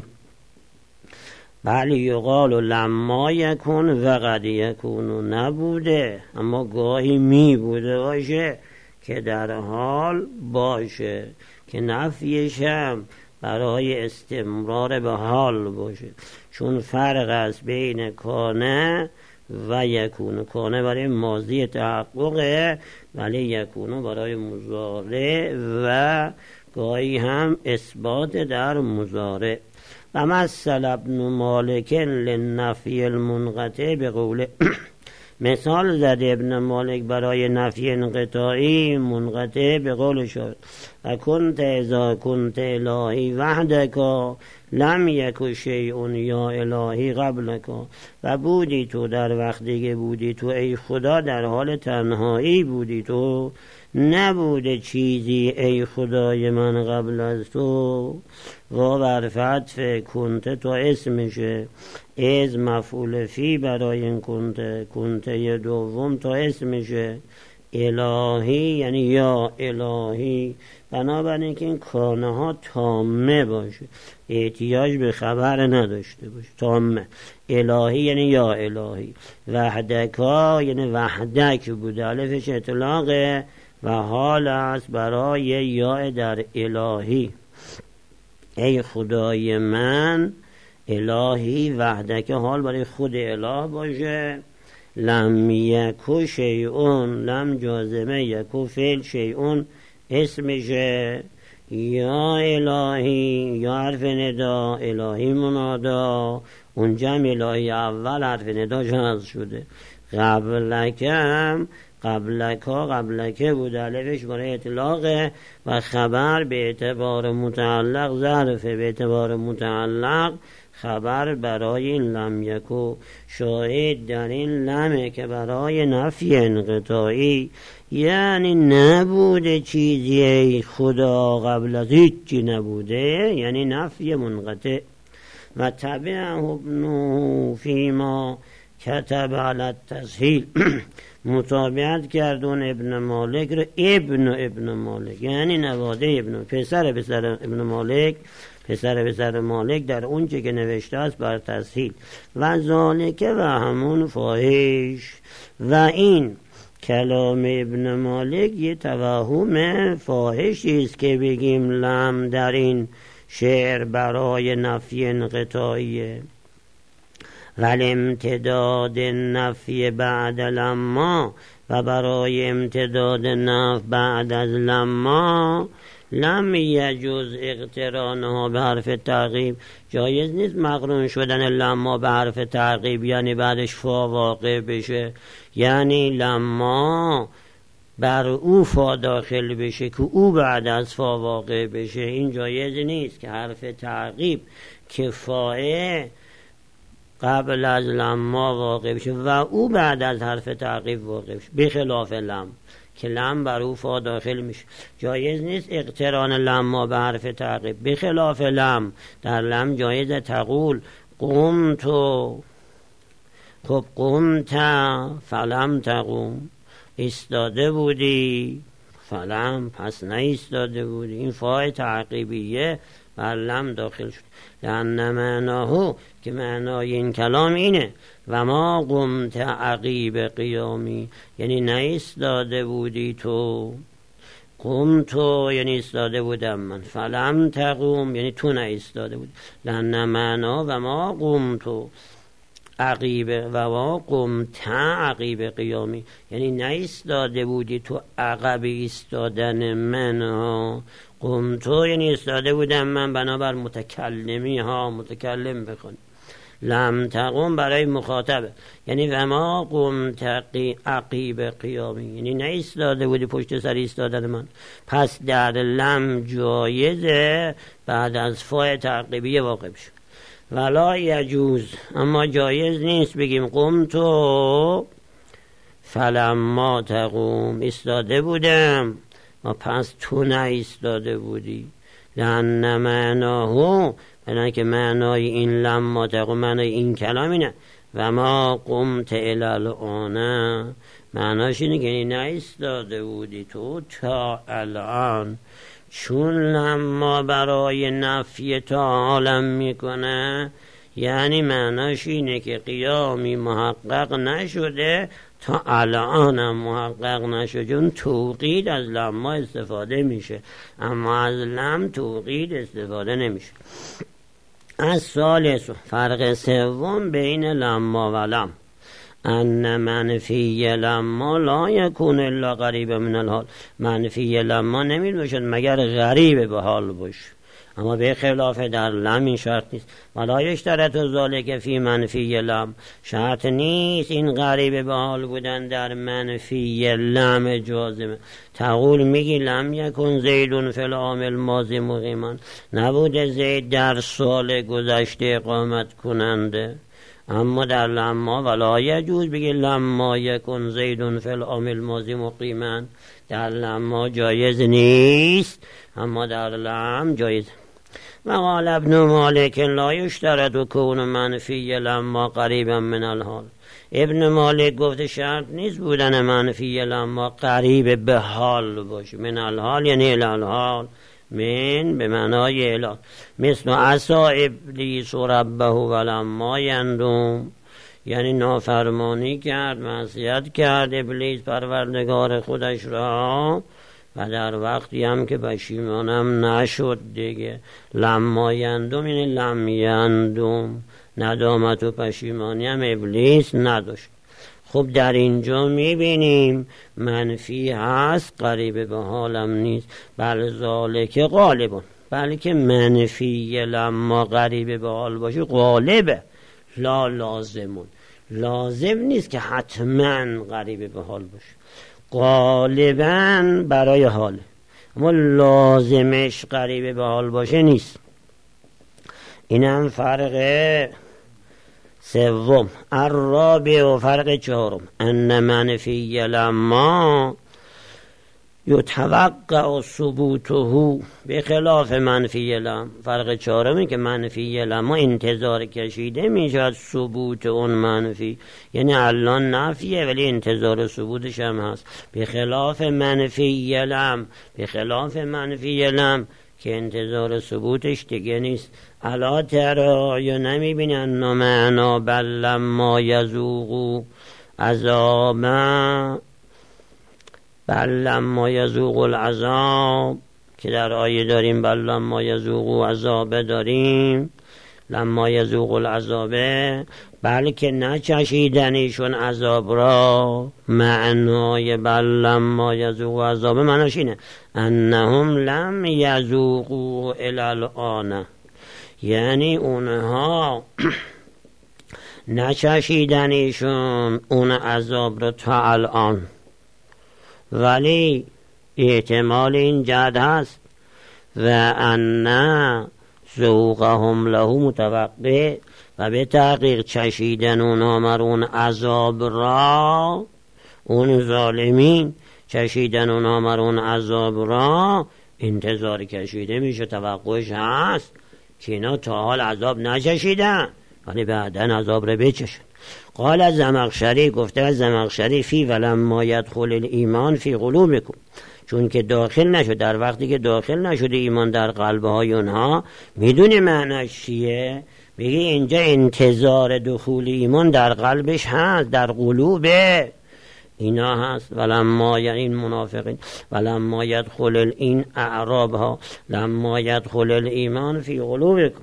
بلی یقال لما یکن و قد یکون، نبوده اما گاهی می بوده باشه که در حال باشه، که نفیش هم برای استمرار به حال باشه. چون فرق است بین کانه و یکون. کانه برای ماضی تحققه ولی یکون برای مضارع و گاهی هم اثبات در مضارع. و مثل ابن مالک للنفی المنقطع به قوله، مثال زد ابن مالک برای نفی انقطاعی منقطع به قول شد و کنت اذا کنت الهی وحدک لم یک شیء یا الهی قبلک. و بودی تو در وقتی که بودی تو ای خدا در حال تنهایی بودی تو، نبوده چیزی ای خدای من قبل از تو. و بر فتح کنت تو اسمشه، از مفعول فی برای این کنت یه دوم تو اسمشه، الهی یعنی یا الهی، بنابراین که این کانه ها تامه باشه، احتیاج به خبر نداشته باشه، تامه. الهی یعنی یا الهی، وحدکا یعنی وحدک بوده، الفش اطلاقه و حال است برای یا در الهی، ای خدای من الهی وحدک، حال برای خود اله باشه. لم یکو شیئون، لم جازمه، یکو فعل، شیئون اسمشه. یا الهی یا حرف ندا، الهی منادا، اونجا هم الهی اول حرف ندا جاز شده. قبلکم قبلکا قبلکه بود، الفش برای اطلاقه و خبر به اعتبار متعلق ظرفه، به اعتبار متعلق خبر برای این لم یکو. شاهد در این لمه که برای نفی انقطاعی، یعنی نبوده چیزی خدا قبل از هیچی نبوده، یعنی نفی منقطع. و تبعه ابنه فیما کتب علی التسهیل، مطابقت کردون ابن مالک رو، ابن مالک یعنی نواده ابن، پسر ابن مالک، پسر مالک در اونچه که نوشته است بر تسهیل. و ذالک و همون فاحش، و این کلام ابن مالک یه توهم فاحشی است که بگیم لم در این شعر برای نفی انقطاعیه. ولی امتداد نفی بعد لما، و برای امتداد نفی بعد از لما لم یجوز اقترانها به حرف تعقیب، جایز نیست مقرون شدن لما به حرف تعقیب، یعنی بعدش فا واقع بشه، یعنی لما بر او فا داخل بشه که او بعد از فا واقع بشه. این جایز نیست که حرف تعقیب که فاء قبل از لما واقع بشه و او بعد از حرف تعقیب واقع بشه، بخلاف لم که لم بر او فا داخل میشه. جایز نیست اقتران لما به حرف تعقیب، بخلاف لم. در لم جایز تقول قمتو، خب قمت فلم تقوم، ایستاده بودی فلم پس نه ایستاده بودی. این فاء تعقیبیه بر لم داخل شد. لأن معناه که معنای این کلام اینه و ما قمت عقیب قیامی، یعنی نه ایستاده بودی تو، قم تو یعنی ایستاده بودم من، فلم تقوم یعنی تو نه ایستاده بودی. لأن معنا و ما قم تو عقیب و ما قمت عقیب قیامی، یعنی نه ایستاده بودی تو عقب ایستادن من ها. قم تو یعنی ایستاده بودم من، بنابر متکلمی ها، متکلم بخون. لم تقوم برای مخاطبه، یعنی و ما قمت عقیب قیامی، یعنی نه ایستاده بودی پشت سر ایستادن من. پس در لم جایزه بعد از فاء تعقیبیه واقع بشه. ولا یجوز، اما جایز نیست بگیم قم تو فلما تقوم، ایستاده بودم و پس تو نه ایستاده بودی. لأن معناه، بنابراین که معنای این لما تقوم معنای این کلام اینه و ما قمت الی الآن، معناش اینه که نه ایستاده بودی تو تا الان. چون لما برای نفی تا عالم میکنه، یعنی معناش اینه که قیامی محقق نشده تا الان هم محقق نشده، چون توقید از لما استفاده میشه اما از لم توقید استفاده نمیشه. از ثالث، فرق سوم بین لما و لم، ان منفی لما لا یکون الا قریب من الحال، منفی لما نمید باشد مگر غریب به حال باشه، اما به خلاف در لم این شرط نیست. ولا یشترط ذلک فی منفی لم، شرط نیست این غریب به حال بودن در منفی لم جازمه. تقول میگی لم یکن زیدون فی العام الماضی مقیما، نبوده زید در سال گذشته اقامت کننده، اما در لما ولا یجوز بگی لما یکن زیدون فی العام الماضی مقیما، در لما جایز نیست اما در لم جایز. و قال ابن مالک لا یشترط کون منفی لما قریبا من الحال، ابن مالک گفته شرط نیست بودن منفی لما قریب به حال باشه. من الحال یعنی الحال، من به معنای اله، مثل عصا ابلیس ربه ولما یندم، یعنی نافرمانی کرد، معصیت کرد ابلیس پروردگار خودش را و در وقتی هم که پشیمانم نشد دیگه. لما یندم یعنی لم یندم، ندامت و پشیمانی هم ابلیس نداشت. خب در اینجا میبینیم منفی هست قریب به حالم نیست، بل ذالک غالبون، بلکه منفی لما قریب به حال باشه غالبه، لا لازمون، لازم نیست که حتما قریب به حال باشه، غالبا برای حاله، اما لازمش قریب به حال باشه نیست. اینم فرق سوم. الرابع، و فرق چهارم، ان منفی لما یتوقع ثبوته بخلاف منفی لم. فرق چهارمی که منفی لما انتظار کشیده میشد ثبوت اون منفی، یعنی الان نفیه ولی انتظار ثبوتش هم هست، بخلاف منفی لم، بخلاف منفی لم که انتظار ثبوتش دیگه نیست. الا ترى، یا نمیبینی ان معنا بل لما یذوقوا عذابا، بل لما یذوقوا العذاب که در آیه داریم، بل لما یذوقوا عذاب داریم، لما یذوق العذابه، بلکه نچشیدنیشون عذاب را. معنای بل لما یذوق عذابه معناش اینه انهم لم یذوقوا الی الان، یعنی اونها نچشیدنیشون اون عذاب را تا الان، ولی احتمال این جد هست و ان ذوقهم له متوقع، و به تحقیق چشیدن اونها مر اون عذاب را، اون ظالمین چشیدن اونها مر اون عذاب را انتظار کشیده میشه، توقعش هست که اینا تا حال عذاب نچشیدن ولی بعدن عذاب را بچشن. قال از زمخشری، گفته از زمخشری فی ولما یدخل الایمان فی قلوبکم، چون که داخل نشد، در وقتی که داخل نشده ایمان در قلبهای اونها، میدونی معنیش چیه؟ بگی اینجا انتظار دخول ایمان در قلبش هست، در قلوب اینا هست. ولما، یعنی این منافقین، ولما یدخل این اعراب ها لما یدخل الایمان فی قلوبکم.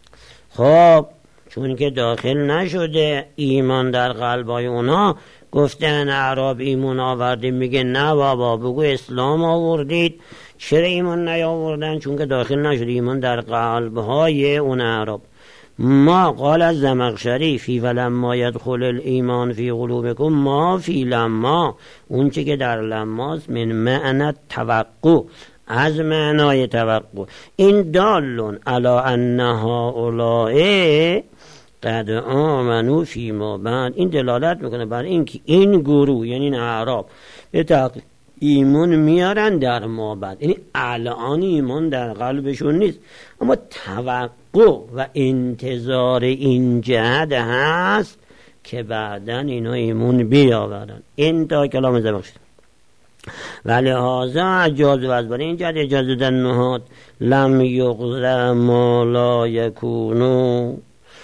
خب چون که داخل نشده ایمان در قلبای اونا، گفتن اعراب ایمان آوردیم، میگه نه بابا، بگو اسلام آوردید. چرا ایمان نیاوردن؟ چون که داخل نشده ایمان در قلبهای اون اعراب. ما قال از زمخشری فی ولما یدخل الایمان فی قلوبکم، ما فی لما، اون چه که در لماست، من معنی توقع، از معنای توقع. این دالون علی ان هؤلاء قد آمنو فی ما بعد، این دلالت میکنه بر این که این گروه، یعنی این اعراب، به تحقیق ایمان میارن در ما بعد، یعنی الان ایمان در قلبشون نیست، اما توقع و انتظار این جهت هست که بعدا اینا ایمان بیاورن. این تا کلام زمخشری. ولی هازا اجازه و برای این جهت اجازه در نهاد لم یغزر ما لا یکونو،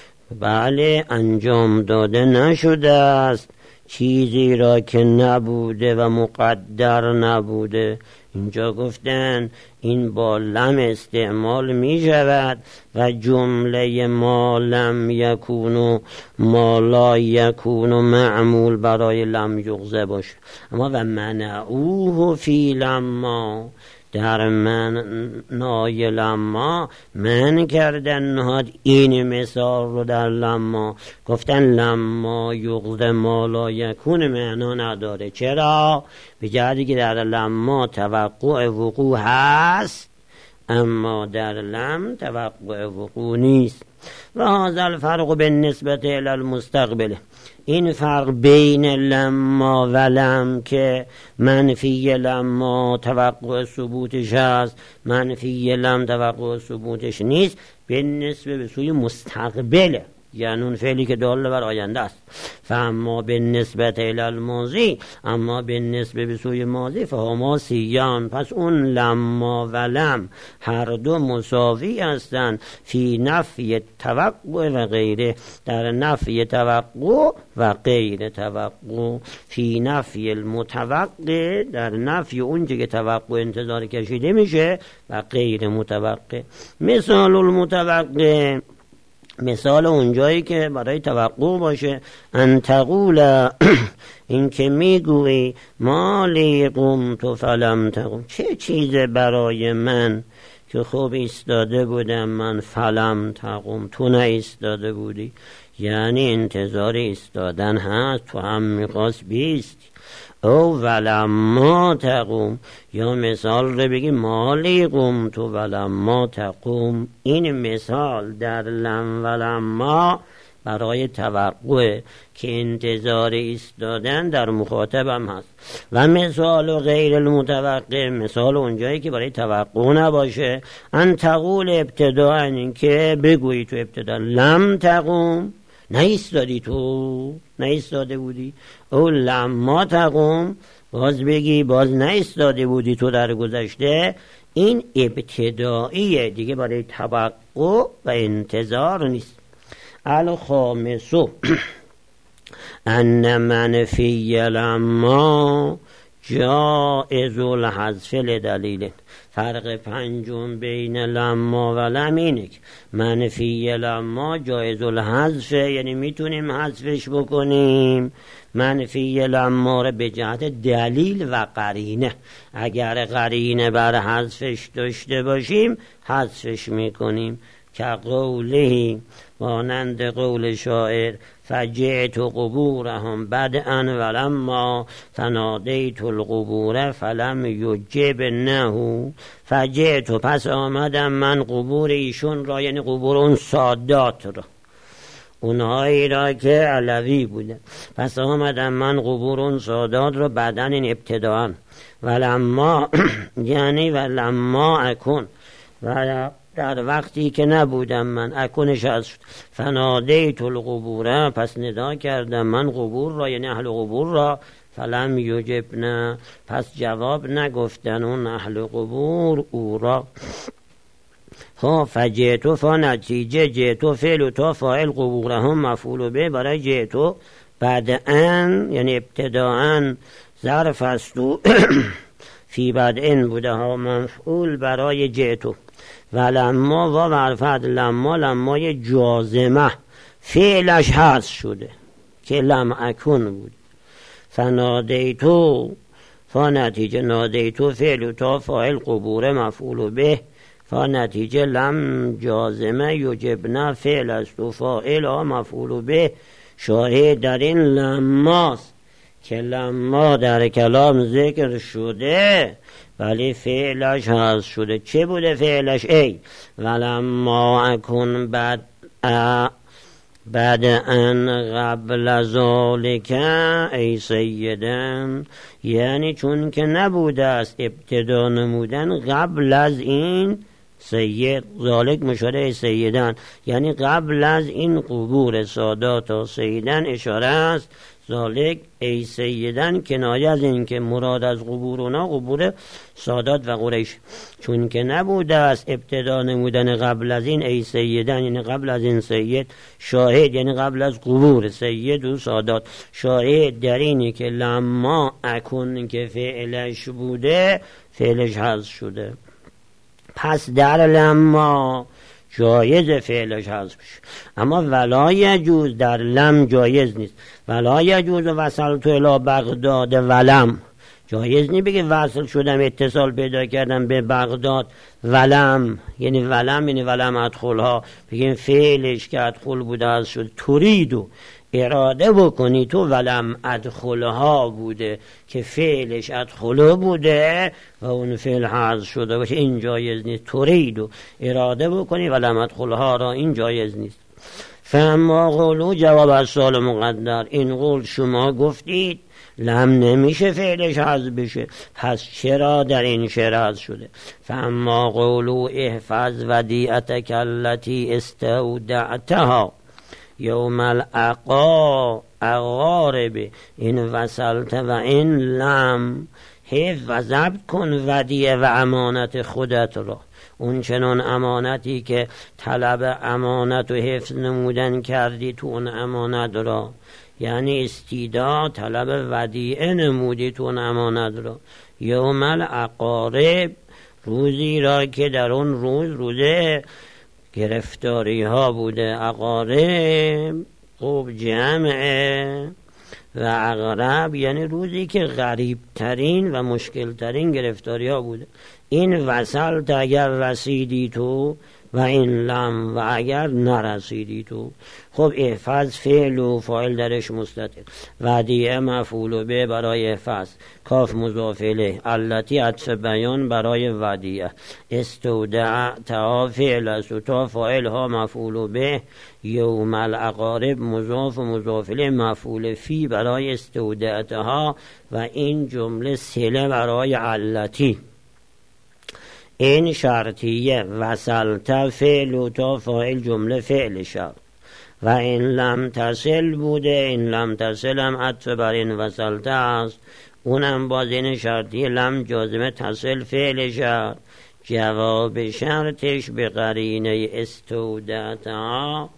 بله انجام داده نشده است چیزی را که نبوده و مقدر نبوده. اینجا گفتن این با لم استعمال می شود و جمله ما لم یکونو ما لا یکونو معمول برای لم یغزه باشه. اما و منعوه فی لما، در معنای لما من کردن نهاد این مثال رو در لما، گفتن لما یغزه ما لا یکون معنا نداره. چرا؟ به جهتی که در لما توقع وقوع هست اما در لم توقع وقوع نیست. و هذا الفرق بالنسبه الی المستقبل، این فرق بین لما و لم که منفی لما توقع ثبوتش هست، منفی لم توقع ثبوتش نیست، به نسبه به سوی مستقبله، یعنی اون فعلی که دال بر آینده است. فاما به نسبت الی الماضی، اما به نسبه به سوی ماضی، فهما سیان، پس اون لما و لم هر دو مساوی هستند فی نفی توقع و غیره، در نفی توقع و غیر توقع. فی نفی المتوقع، در نفی اونچه که توقع انتظار کشیده میشه، و غیر متوقع. مثال المتوقع، مثال اونجایی که برای توقع باشه، ان تقول این که میگویی ما لی قمت فلم تقم، چه چیز برای من که خوب ایستاده بودم من، فلم تقم تو نه ایستاده بودی، یعنی انتظار ایستادن هست، تو هم میخواست بیستی. او ولما تقوم، یا مثال رو بگی مالی قوم تو ولما تقوم. این مثال در لم ولما برای توقع که انتظار ایستادن در مخاطبم هست. و مثال غیر المتوقع، مثال اونجایی که برای توقع نباشه، ان تقول ابتداء، این که بگویی تو ابتدا لم تقوم، نایستادی، تو نایستاده بودی. او لما تقوم، باز بگی باز نایستاده بودی تو در گذشته. این ابتداییه دیگه، برای توقع و انتظار نیست. الخامسو ان منفی لما جائز الحذف لدلیل. فرق پنجم بین لما و لم اینه که منفی لما جایز الحذف، یعنی میتونیم حذفش بکنیم. منفی لما رو به جهت دلیل و قرینه، اگر قرینه بر حذفش داشته باشیم حذفش میکنیم. که قوله، مانند قول شاعر فجئت قبورهم بدءا ولما فنادیت القبور فلم یجبنه. فجئت، پس آمدم من قبور ایشون را، یعنی قبور اون سادات را، اونهایی را که علوی بوده. پس آمدم من قبور اون سادات را بعداً این ابتداءً. ولما یعنی ولما اکن، و در وقتی که نبودم من، اکنش از شد. فنادیت القبور، پس ندا کردم من قبور را، یعنی اهل قبور را. فلم یجبن، پس جواب نگفتن اون اهل قبور او را. فجئت، فنتیجه جئت فعل و تا فاعل، قبورهم مفعول به. برای جئت بدءا یعنی ابتداءً ظرف است و فی بدء بوده ها مفعول برای جئت. و لما و معرفت لما، لمای جازمه فعلش هست شده که لم اکن بود. فنادیتو، فنتیجه نادیتو فعل تا فاعل، قبور مفعول به. فنتیجه لم جازمه یجبنه فعل است و فاعل ها مفعول به. شاهد در این لماست که لما در کلام ذکر شده ولی فعلش هست شده. چه بوده فعلش؟ ای ولما اکن بعد ان قبل ذالک ای سیدن، یعنی چون که نبوده است ابتدا نمودن قبل از این سید. ذالک مشاره ای سیدن، یعنی قبل از این قبور سادات و سیدن اشاره است. ذالک ای سیدن کنایه از این که مراد از قبور اونا قبور سادات و قریش. چون که نبوده است ابتدا نمودن قبل از این ای سیدن، یعنی قبل از این سید. شاهد یعنی قبل از قبور سید و سادات. شاهد در اینی که لما اکن که فعلش بوده فعلش حذف شده. پس در لما جایز فعلش حذف بشه، اما ولا یجوز در لم جایز نیست. ولا یجوز وصلت الی بغداد ولم، جایز نیست بگه وصل شدم اتصال پیدا کردم به بغداد ولم، یعنی ولم ادخلها، بگیم فعلش که ادخل بوده از شد. تریدو اراده بکنی تو ولم ادخلها بوده که فعلش ادخله بوده و اون فعل حذف شده باشه، این جایز نیست. تریدو اراده بکنی ولم ادخلها را، این جایز نیست. فاما قولو، جواب از سوال مقدر، این قول شما گفتید لم نمیشه فعلش حذف بشه، پس چرا در این شعر حذف شده؟ فاما قولو احفظ ودیعتک التی استودعتها یوم الاقارب این وصلت و این لم، حفظ و ضبط کن ودیعه و امانت خودت را. اون چنان امانتی که طلب امانت و حفظ نمودن کردی تو اون امانت را، یعنی استیداد طلب ودیعه نمودی تو اون امانت را. یوم الاقارب، روزی را که در اون روز گرفتاری ها بوده. اقارب خوب جمعه و اقرب یعنی روزی که غریب ترین و مشکل ترین گرفتاری ها بوده. این وصلت اگر رسیدی تو و این لم و اگر نرسیدی تو. خب احفظ فعل و فاعل درش مستتر، ودیعه مفعول به برای احفظ، کاف مضاف الیه، التی عطف بیان برای ودیعه، استودع تا فعل است و تا فاعل ها مفعول به، یوم الاقارب مضاف و مضاف الیه مفعول فی برای استودعتها و این جمله صله برای التی. این شرطیه، وصلت فعل و تا فاعل جمله فعل شرط و این لم تصل بوده، این لم تصل هم عطف بر این وصلت است، اونم باز این شرطیه لم جازمه تصل فعل شرط، جواب شرطش به قرینه استودعتها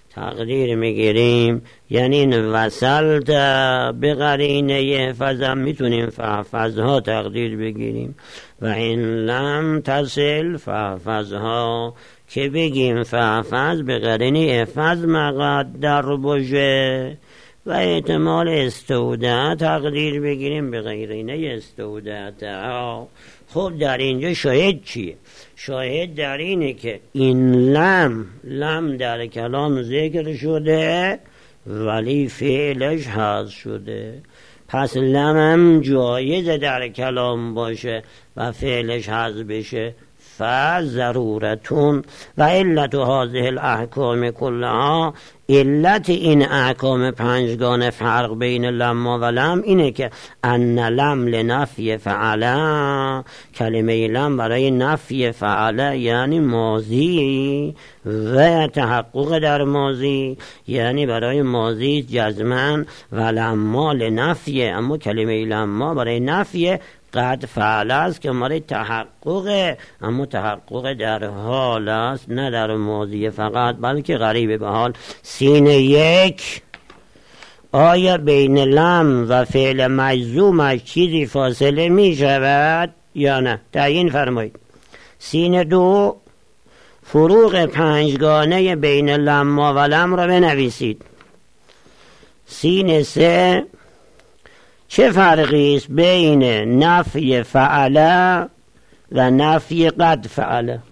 تقدیر میگیریم یعنی این وصلت به قرینه فضم میتونیم فحفظها تقدیر بگیریم و این لم تصل فحفظها که بگیم فحفظ به قرینه احفظ مقدر باشه و احتمال استودع تقدیر بگیریم به قرینه استودع. خب در اینجا شاهد چیه؟ شاهد در اینه که این لم در کلام ذکر شده ولی فعلش حذف شده، پس لم هم جایزه در کلام باشه و فعلش حذف بشه. فضرورتون و علت هذه الاحکام کلها، علت این احکام پنجگانه فرق بین لما و لم اینه که ان لم لنفی فعله، کلمه لم برای نفی فعله یعنی ماضی و تحقق در ماضی یعنی برای ماضی جزمن، و لما لنفی، اما کلمه لما برای نفی قد فعل است که مال تحقق، اما تحقق در حال است نه در ماضی فقط بلکه قریب به حال. سین یک، آیا بین لم و فعل مجزومش چیزی فاصله می شود یا نه؟ تعیین فرمایید. سین دو، فروق پنجگانه بین لما و لم را بنویسید. سین سه، چه فرقی است بین نفی فعله و نفی قد فعله؟